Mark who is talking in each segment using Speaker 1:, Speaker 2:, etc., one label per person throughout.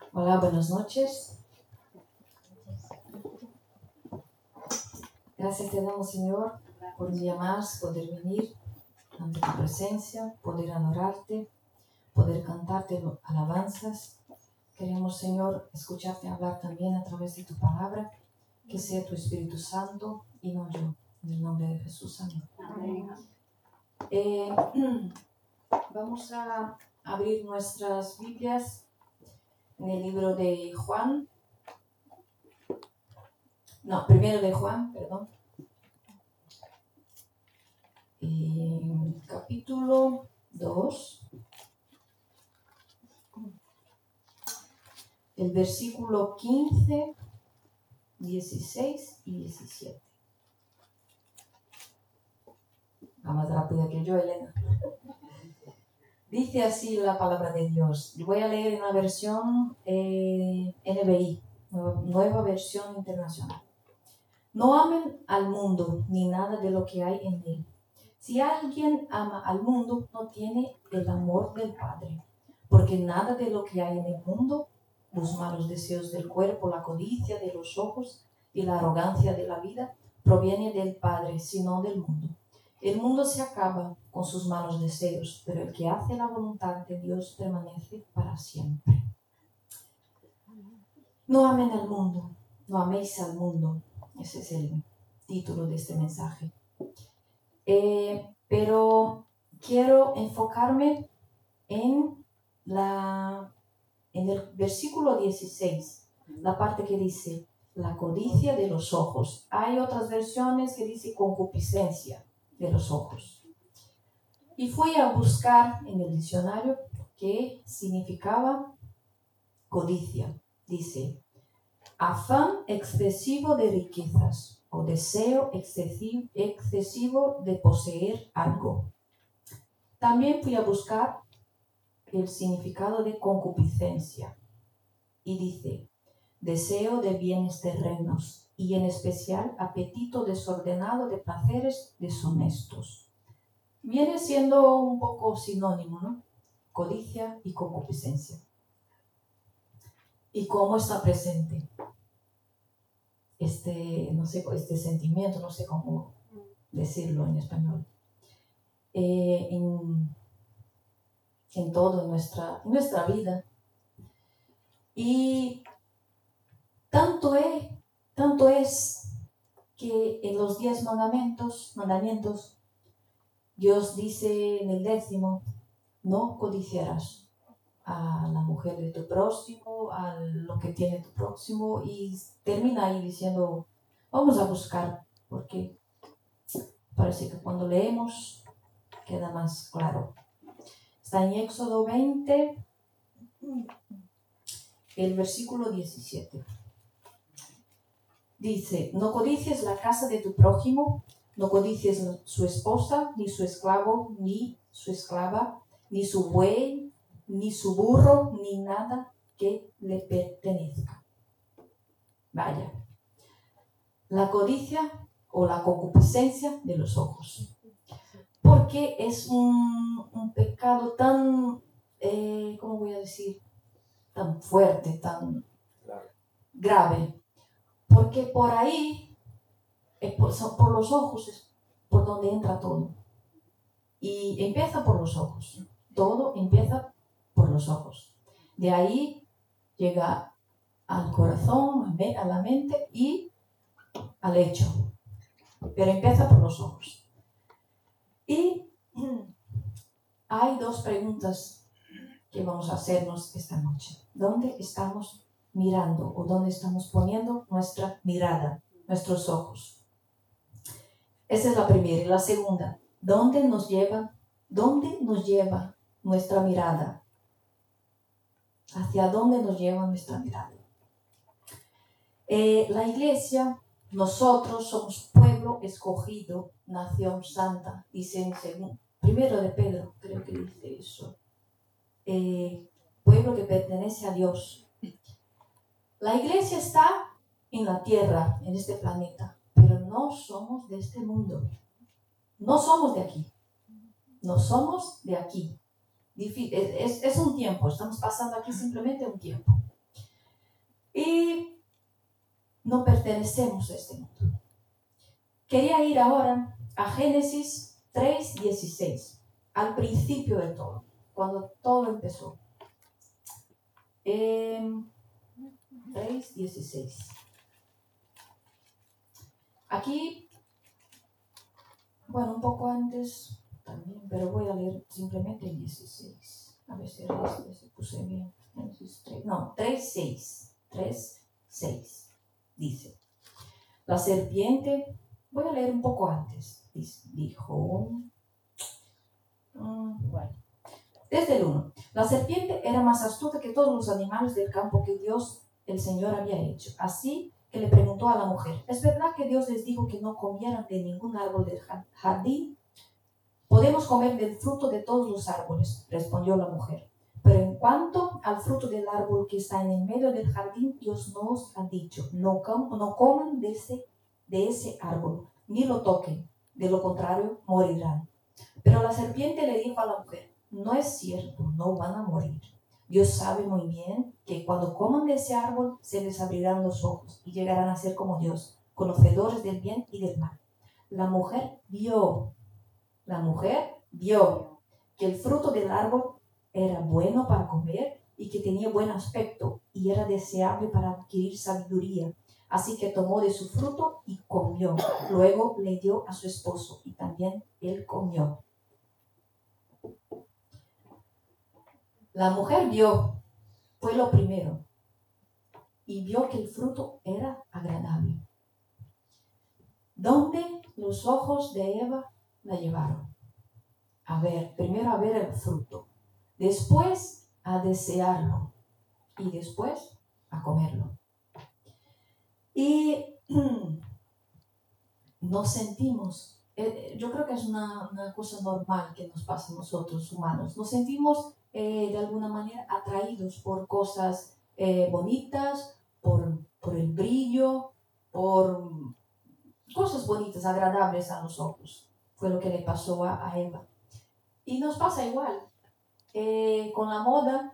Speaker 1: Hola, buenas noches. Gracias te damos, Señor, por un día más poder venir ante tu presencia, poder adorarte, poder cantarte alabanzas. Queremos, Señor, escucharte hablar también a través de tu palabra, que sea tu Espíritu Santo y no yo. En el nombre de Jesús, amén. Vamos a abrir nuestras Biblias en el libro de Juan. Primero de Juan, perdón. Capítulo 2, el versículo 15, 16 y 17. Va más rápida que yo, Elena. Dice así la palabra de Dios. Voy a leer en la versión NBI, nueva versión internacional. No amen al mundo ni nada de lo que hay en él. Si alguien ama al mundo, no tiene el amor del Padre, porque nada de lo que hay en el mundo, los malos deseos del cuerpo, la codicia de los ojos y la arrogancia de la vida, proviene del Padre, sino del mundo. El mundo se acaba con sus malos deseos, pero el que hace la voluntad de Dios permanece para siempre. No amen al mundo, no améis al mundo. Ese es el título de este mensaje. Pero quiero enfocarme en el versículo 16, la parte que dice la codicia de los ojos. Hay otras versiones que dice concupiscencia de los ojos. Y fui a buscar en el diccionario qué significaba codicia. Dice, afán excesivo de riquezas o deseo excesivo de poseer algo. También fui a buscar el significado de concupiscencia y dice, deseo de bienes terrenos y en especial apetito desordenado de placeres deshonestos. Viene siendo un poco sinónimo, ¿no? Codicia y concupiscencia. ¿Y cómo está presente este sentimiento? No sé cómo decirlo en español. En todo, en nuestra vida. Y tanto es que en los 10 mandamientos, Dios dice en el 10º, no codiciarás a la mujer de tu próximo, a lo que tiene tu próximo, y termina ahí diciendo, vamos a buscar, porque parece que cuando leemos queda más claro. Está en Éxodo 20, el versículo 17. Dice, no codicies la casa de tu prójimo, no codicies su esposa, ni su esclavo, ni su esclava, ni su buey, ni su burro, ni nada que le pertenezca. Vaya, la codicia o la concupiscencia de los ojos. Porque es un pecado tan, ¿cómo voy a decir? Tan fuerte, tan grave. Porque por ahí, por los ojos, es por donde entra todo. Y empieza por los ojos. Todo empieza por los ojos. De ahí llega al corazón, a la mente y al hecho. Pero empieza por los ojos. Y hay dos preguntas que vamos a hacernos esta noche. ¿Dónde estamos mirando o dónde estamos poniendo nuestra mirada, nuestros ojos? Esa es la primera. Y la segunda, ¿dónde nos lleva nuestra mirada? ¿Hacia dónde nos lleva nuestra mirada? La iglesia, nosotros somos pueblo escogido, nación santa, dice en primero de Pedro, creo que dice eso. Pueblo que pertenece a Dios. La iglesia está en la tierra, en este planeta, pero no somos de este mundo. No somos de aquí. No somos de aquí. Es un tiempo, estamos pasando aquí simplemente un tiempo. y no pertenecemos a este mundo. Quería ir ahora a Génesis 3:16, al principio de todo, cuando todo empezó. 3:16. Aquí, bueno, un poco antes también, pero voy a leer simplemente el 16. A ver si se puse bien. No, 3:6. 3:6. Dice: la serpiente, voy a leer un poco antes, dijo, bueno, desde el 1. La serpiente era más astuta que todos los animales del campo que Dios, el Señor, había hecho. Así que le preguntó a la mujer: ¿es verdad que Dios les dijo que no comieran de ningún árbol del jardín? Podemos comer del fruto de todos los árboles, respondió la mujer. Pero en cuanto al fruto del árbol que está en el medio del jardín, Dios nos ha dicho: no coman de ese árbol, ni lo toquen, de lo contrario morirán. Pero la serpiente le dijo a la mujer: no es cierto, no van a morir. Dios sabe muy bien que cuando coman de ese árbol se les abrirán los ojos y llegarán a ser como Dios, conocedores del bien y del mal. La mujer vio que el fruto del árbol era bueno para comer y que tenía buen aspecto y era deseable para adquirir sabiduría. Así que tomó de su fruto y comió. Luego le dio a su esposo y también él comió. La mujer vio, fue lo primero, y vio que el fruto era agradable. ¿Dónde los ojos de Eva la llevaron? Primero a ver el fruto, después a desearlo y después a comerlo. Y nos sentimos, yo creo que es una cosa normal que nos pasa a nosotros humanos, nos sentimos de alguna manera atraídos por cosas bonitas, por el brillo, por cosas bonitas, agradables a los ojos. Fue lo que le pasó a Eva. Y nos pasa igual. Con la moda,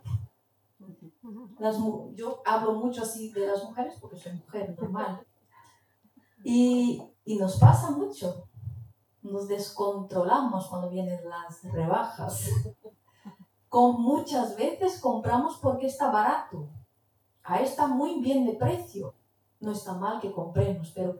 Speaker 1: yo hablo mucho así de las mujeres porque soy mujer normal. Y nos pasa mucho. Nos descontrolamos cuando vienen las rebajas. Muchas veces compramos porque está barato. Ahí está muy bien de precio. No está mal que compremos, pero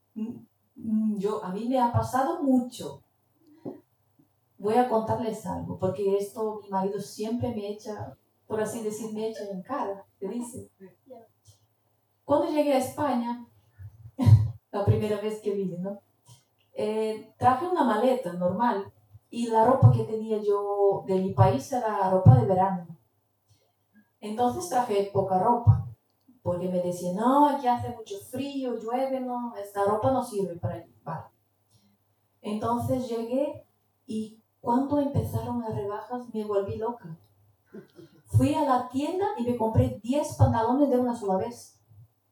Speaker 1: a mí me ha pasado mucho. Voy a contarles algo, porque esto mi marido siempre me echa, por así decir, me echa en cara, te dice. Cuando llegué a España, la primera vez que vine, ¿no? Traje una maleta normal y la ropa que tenía yo de mi país era ropa de verano. Entonces traje poca ropa, porque me decían: no, aquí hace mucho frío, llueve, no, esta ropa no sirve para llevar. Entonces llegué y cuando empezaron las rebajas me volví loca. Fui a la tienda y me compré 10 pantalones de una sola vez.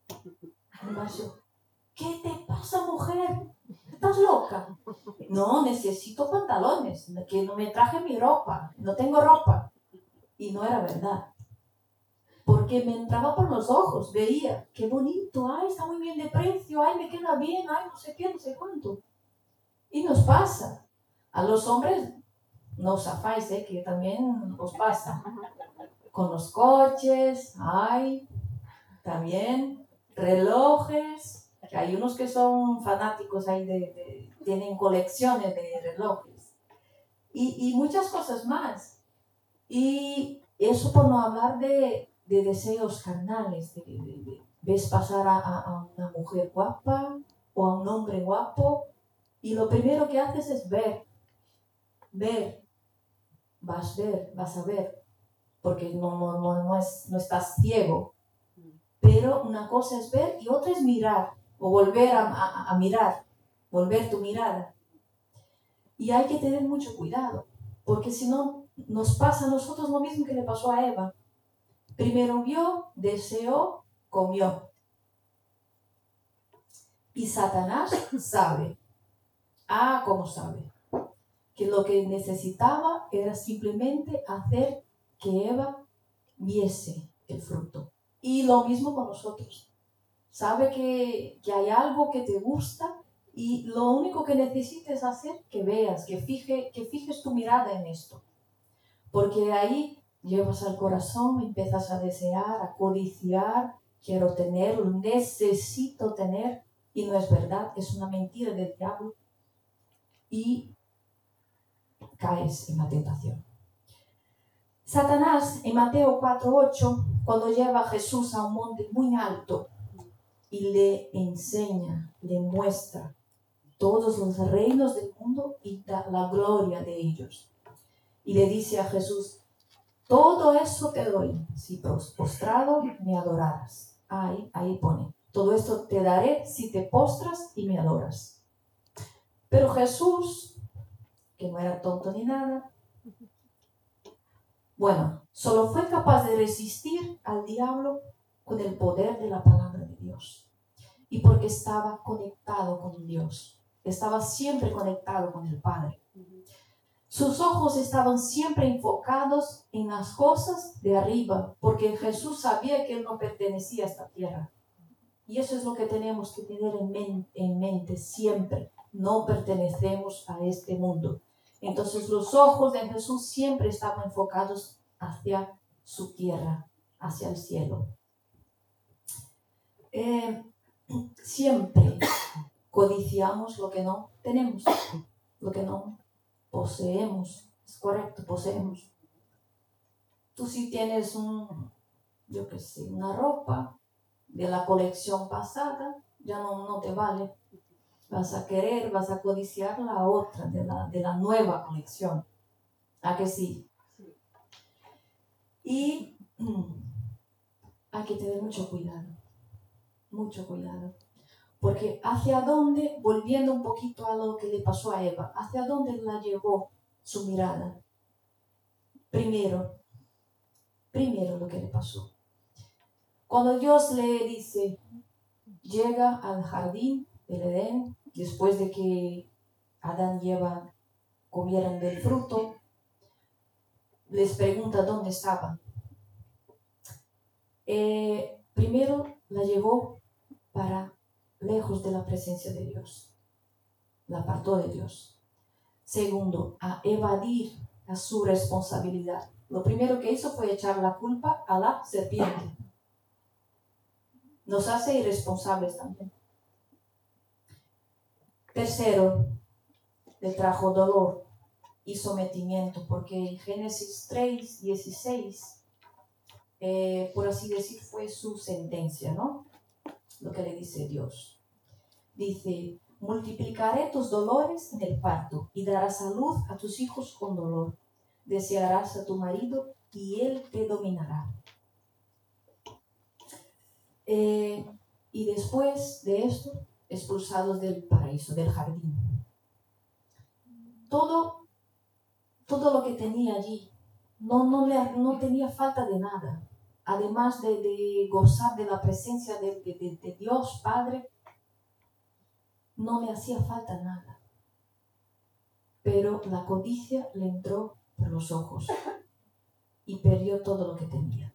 Speaker 1: ¿Qué te pasa, mujer? ¿Estás loca? No, necesito pantalones, que no me traje mi ropa, no tengo ropa. Y no era verdad. Porque me entraba por los ojos, veía, qué bonito, ay, está muy bien de precio, ay, me queda bien, ay, no sé qué, no sé cuánto. Y nos pasa. A los hombres, no os zafáis, que también os pasa. Con los coches, ay, también relojes, que hay unos que son fanáticos ahí tienen colecciones de relojes y muchas cosas más. Y eso por no hablar de deseos carnales, ves pasar a una mujer guapa o a un hombre guapo y lo primero que haces es ver, vas a ver, porque no estás ciego. Pero una cosa es ver y otra es mirar, o volver a mirar, volver tu mirada. Y hay que tener mucho cuidado, porque si no, nos pasa a nosotros lo mismo que le pasó a Eva. Primero vio, deseó, comió. Y Satanás sabe. ¿Cómo sabe? Que lo que necesitaba era simplemente hacer que Eva viese el fruto. Y lo mismo con nosotros. Sabe que hay algo que te gusta y lo único que necesites hacer que veas, que fijes tu mirada en esto. Porque de ahí llevas al corazón, empiezas a desear, a codiciar, quiero tenerlo, necesito tener, y no es verdad, es una mentira del diablo, y caes en la tentación. Satanás, en Mateo 4:8, cuando lleva a Jesús a un monte muy alto y le enseña, le muestra todos los reinos del mundo y la gloria de ellos. Y le dice a Jesús, todo eso te doy, si postrado me adoraras. Ahí pone, todo esto te daré si te postras y me adoras. Pero Jesús, que no era tonto ni nada, bueno, solo fue capaz de resistir al diablo con el poder de la palabra de Dios. Y porque estaba conectado con Dios, estaba siempre conectado con el Padre. Sus ojos estaban siempre enfocados en las cosas de arriba, porque Jesús sabía que Él no pertenecía a esta tierra. Y eso es lo que tenemos que tener en mente siempre. No pertenecemos a este mundo. Entonces los ojos de Jesús siempre estaban enfocados hacia su tierra, hacia el cielo. Siempre codiciamos lo que no tenemos, lo que no poseemos. Es correcto, poseemos. Tú si tienes una ropa de la colección pasada, ya no te vale. Vas a codiciar la otra de la nueva colección. ¿A que sí? Y hay que tener mucho cuidado. Porque hacia dónde, volviendo un poquito a lo que le pasó a Eva, hacia dónde la llevó su mirada. Primero lo que le pasó. Cuando Dios le dice, llega al jardín del Edén, después de que Adán y Eva comieran del fruto, les pregunta dónde estaban. Primero la llevó para lejos de la presencia de Dios. La apartó de Dios. Segundo, a evadir a su responsabilidad. Lo primero que hizo fue echar la culpa a la serpiente. Nos hace irresponsables también. Tercero, le trajo dolor y sometimiento, porque en Génesis 3:16, por así decir, fue su sentencia, ¿no? Lo que le dice Dios. Dice, multiplicaré tus dolores en el parto y darás a luz a tus hijos con dolor. Desearás a tu marido y él te dominará. Y después de esto, expulsados del paraíso, del jardín. Todo lo que tenía allí, no tenía falta de nada. Además de gozar de la presencia de Dios Padre, no le hacía falta nada. Pero la codicia le entró por los ojos y perdió todo lo que tenía.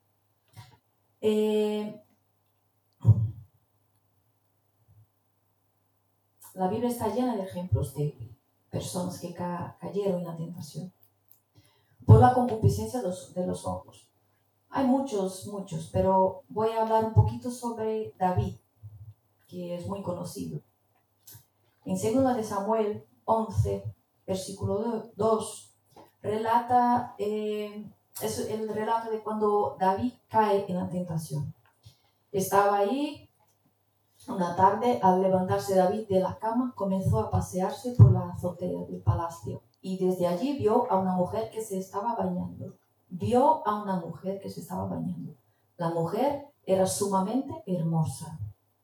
Speaker 1: La Biblia está llena de ejemplos de personas que cayeron en la tentación por la concupiscencia de los ojos. Hay muchos, pero voy a hablar un poquito sobre David, que es muy conocido. En 2 de Samuel 11, versículo 2, relata, es el relato de cuando David cae en la tentación. Estaba ahí una tarde, al levantarse David de la cama, comenzó a pasearse por la azotea del palacio y desde allí vio a una mujer que se estaba bañando. La mujer era sumamente hermosa.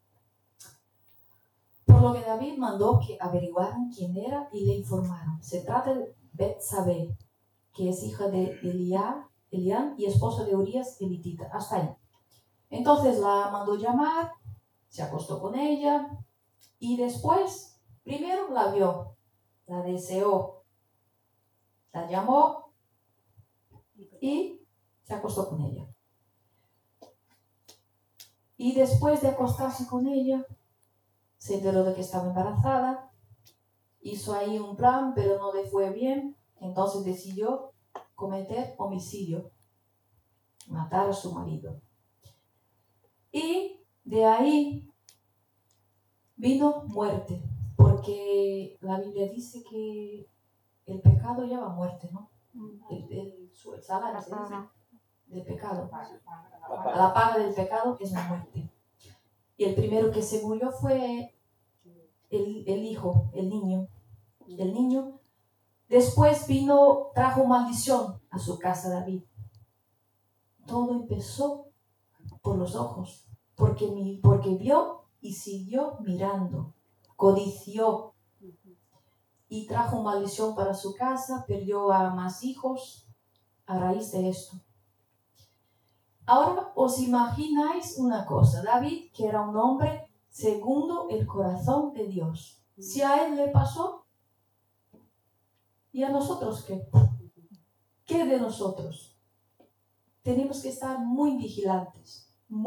Speaker 1: Por lo que David mandó que averiguaran quién era y le informaron. Se trata de Betsabé, que es hija de Elián y esposa de Urías elitita. Hasta ahí. Entonces la mandó llamar, se acostó con ella y después, primero la vio, la deseó, la llamó y se acostó con ella. Y después de acostarse con ella, se enteró de que estaba embarazada, hizo ahí un plan, pero no le fue bien, entonces decidió cometer homicidio, matar a su marido. Y de ahí vino muerte, porque la Biblia dice que el pecado lleva muerte, ¿no? El salario, se dice, del pecado. La paga del pecado es la muerte. Y el primero que se murió fue el hijo, el niño. El niño. Después trajo maldición a su casa David. Todo empezó por los ojos, porque vio y siguió mirando, codició y trajo maldición para su casa, perdió a más hijos a raíz de esto. Ahora os imagináis una cosa, David, que era un hombre segundo el corazón de Dios. Si a él le pasó, ¿y a nosotros qué? ¿Qué de nosotros? Tenemos que estar muy vigilantes,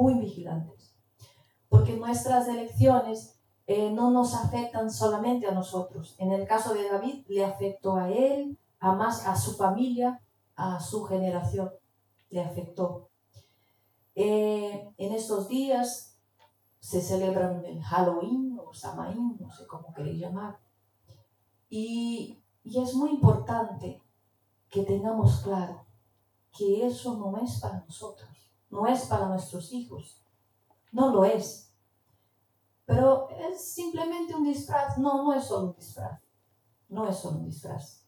Speaker 1: porque nuestras elecciones no nos afectan solamente a nosotros. En el caso de David, le afectó a él, a su familia, a su generación, le afectó. En estos días se celebran el Halloween o Samaín, no sé cómo queréis llamar. Y es muy importante que tengamos claro que eso no es para nosotros, no es para nuestros hijos, no lo es. Pero es simplemente un disfraz. No es solo un disfraz.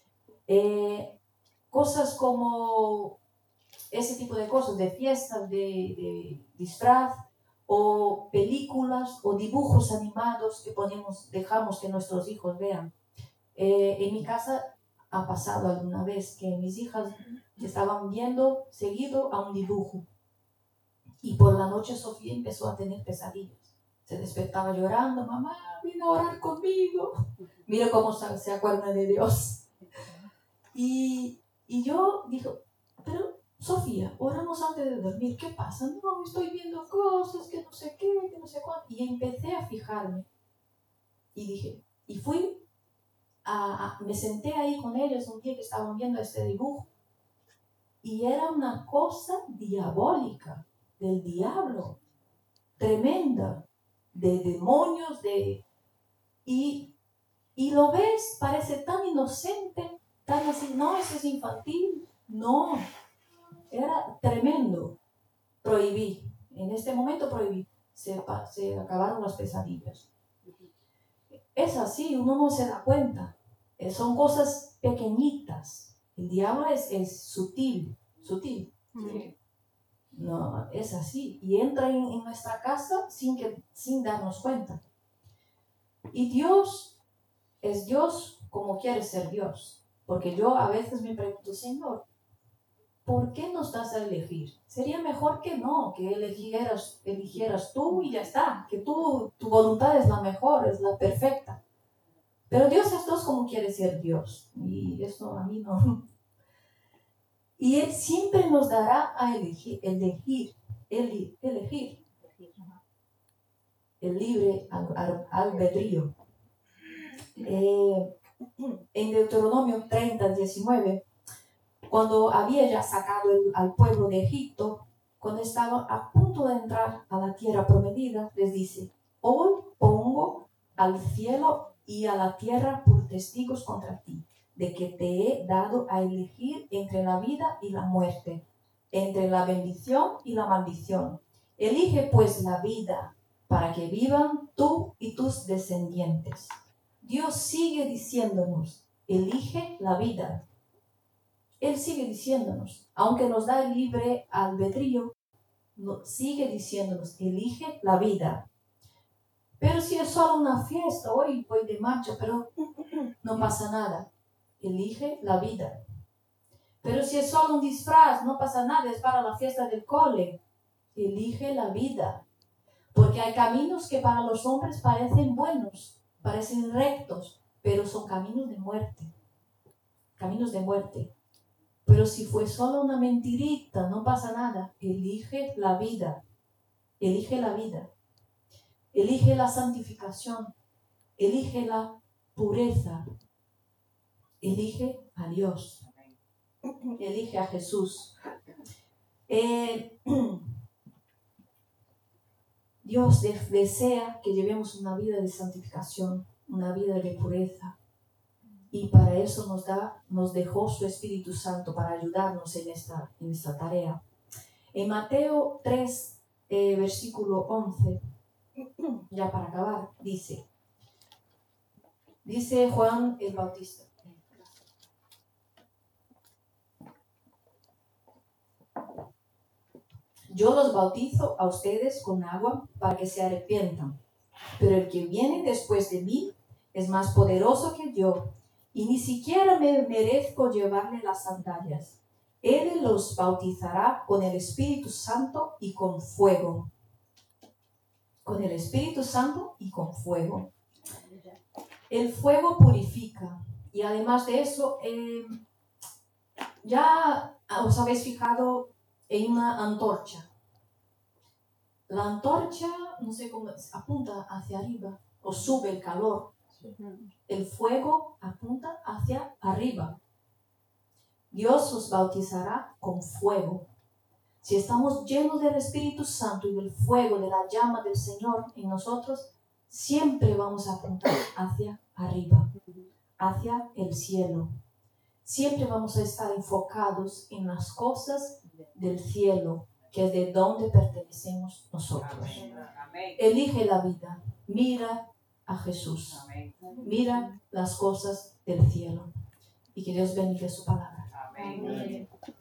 Speaker 1: Cosas como ese tipo de cosas, de fiestas, de disfraz, o películas o dibujos animados que dejamos que nuestros hijos vean. En mi casa ha pasado alguna vez que mis hijas estaban viendo seguido a un dibujo y por la noche Sofía empezó a tener pesadillas. Se despertaba llorando, mamá, vino a orar conmigo. Mira cómo se acuerda de Dios. Y yo dije, pero Sofía, oramos antes de dormir, ¿qué pasa? No, estoy viendo cosas, que no sé qué, que no sé cuánto. Y empecé a fijarme. Y dije, y me senté ahí con ellos un día que estaban viendo este dibujo. Y era una cosa diabólica, del diablo, tremenda, de demonios, y lo ves, parece tan inocente, tan así, no, eso es infantil, no, era tremendo. Prohibí, en este momento prohibí, se acabaron las pesadillas. Es así, uno no se da cuenta, son cosas pequeñitas, el diablo es sutil. Sí. No, es así, y entra en nuestra casa sin darnos cuenta. Y Dios es Dios como quiere ser Dios. Porque yo a veces me pregunto, Señor, ¿por qué nos das a elegir? Sería mejor que no, que eligieras tú y ya está. Que tu voluntad es la mejor, es la perfecta. Pero Dios es Dios como quiere ser Dios. Y eso a mí no. Y Él siempre nos dará a elegir. El libre albedrío. En Deuteronomio 30:19, cuando había ya sacado al pueblo de Egipto, cuando estaba a punto de entrar a la tierra prometida, les dice, hoy pongo al cielo y a la tierra por testigos contra ti, de que te he dado a elegir entre la vida y la muerte, entre la bendición y la maldición. Elige pues la vida, para que vivan tú y tus descendientes. Dios sigue diciéndonos, elige la vida. Él sigue diciéndonos, aunque nos da el libre albedrío, sigue diciéndonos, elige la vida. Pero si es solo una fiesta, hoy voy de marcha, pero no pasa nada. Elige la vida. Pero si es solo un disfraz, no pasa nada, es para la fiesta del cole. Elige la vida. Porque hay caminos que para los hombres parecen buenos, parecen rectos, pero son caminos de muerte. Caminos de muerte. Pero si fue solo una mentirita, no pasa nada. Elige la vida. elige la vida, elige la santificación, elige la pureza, elige a Dios, elige a Jesús. Dios desea que llevemos una vida de santificación, una vida de pureza. Y para eso nos dejó su Espíritu Santo para ayudarnos en esta tarea. En Mateo 3, versículo 11, ya para acabar, dice Juan el Bautista. Yo los bautizo a ustedes con agua para que se arrepientan, pero el que viene después de mí es más poderoso que yo, y ni siquiera me merezco llevarle las sandalias. Él los bautizará con el Espíritu Santo y con fuego. Con el Espíritu Santo y con fuego. El fuego purifica. Y además de eso, ya os habéis fijado en una antorcha. La antorcha, no sé cómo, apunta hacia arriba o sube el calor. El fuego apunta hacia arriba. Dios os bautizará con fuego. Si estamos llenos del Espíritu Santo y del fuego, de la llama del Señor en nosotros, siempre vamos a apuntar hacia arriba, hacia el cielo. Siempre vamos a estar enfocados en las cosas del cielo, que es de donde pertenecemos nosotros. Elige la vida, mira a Jesús, mira las cosas del cielo, y que Dios bendiga su palabra.
Speaker 2: Amén.